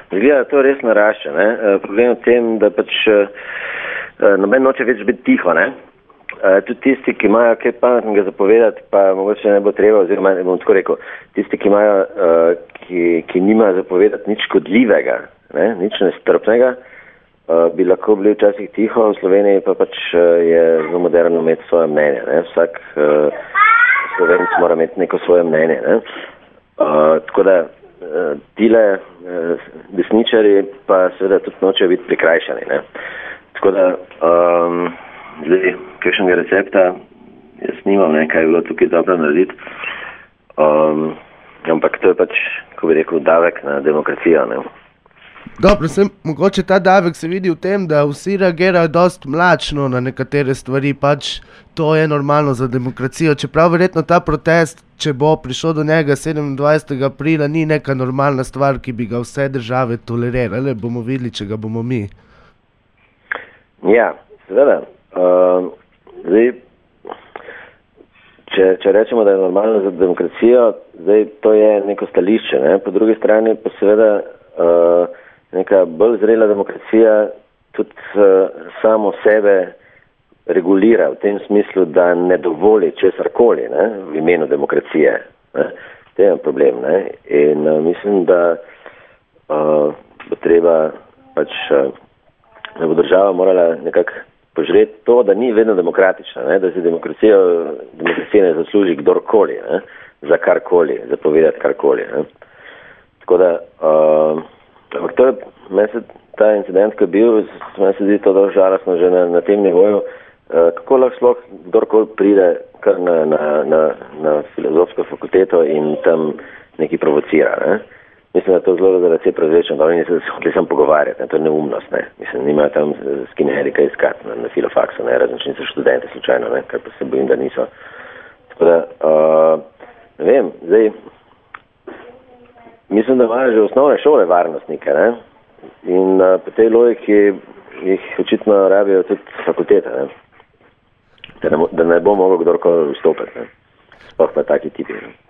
Zgleda, to res narašča, ne. Problem v tem, da pač noben noče več biti tiho, ne. Tudi tisti, ki imajo kaj pametnega zapovedati, pa mogoče ne bo treba, oziroma ne bom tako rekel, tisti, ki imajo, ki nimajo zapovedati nič škodljivega, ne, nič nestrpnega, bi lahko bili včasih tiho, v Sloveniji pa pač je zelo moderno imeti svoje mnenje, ne. Vsak Slovenec mora imeti neko svoje mnenje, ne. Tako da tile desničari pa seveda tudi nočejo biti prikrajšani, ne. Tako da zdaj, kakšnega recepta jaz nimam, ne, kaj je bilo tukaj dobro narediti, ampak to je pač, ko bi rekel, davek na demokracijo, ne. Dobro, mogoče ta davek se vidi v tem, da vsi reagirajo dosti mlačno na nekatere stvari, pač to je normalno za demokracijo, čeprav verjetno ta protest, če bo prišel do njega 27. aprila, ni neka normalna stvar, ki bi ga vse države tolerirale, bomo videli, če ga bomo mi. Ja, seveda. Zdaj, če rečemo, da je normalno za demokracijo, zdaj to je neko stališče, ne? Po drugi strani pa seveda neka bolj zrela demokracija tudi samo sebe regulira v tem smislu, da ne dovoli česarkoli, ne, v imenu demokracije. Ne. To je problem, ne. In mislim, da bo treba pač, da bo država morala nekako požreti to, da ni vedno demokratična, ne, da si demokracija ne zasluži kdorkoli, ne, za karkoli, za povedati karkoli. Ne. Tako da ampak to je, meni se ta incident, ki je bil, meni se zdi to dosti žalostno že na tem nivoju, kako lahko sploh kdorkoli pride kar na filozofsko fakulteto in tam nekaj provocira, ne. Mislim, da to zelo zaradi prevečno, da oni se hoteli sam pogovarjati, ne, to je neumnost, ne. Mislim, nimajo tam skineri kaj iskati na filofaksu, ne, razen če niso študenti slučajno, ne, kar pa se bojim, da niso. Tako da, ne vem, zdaj, mislim, da imajo že osnovne šole varnostnike, ne? In po tej logiki jih očitno rabijo tudi fakultete, ne? Da ne bo mogel kdorkoli vstopiti, ne? Sploh pa taki tipi, ne?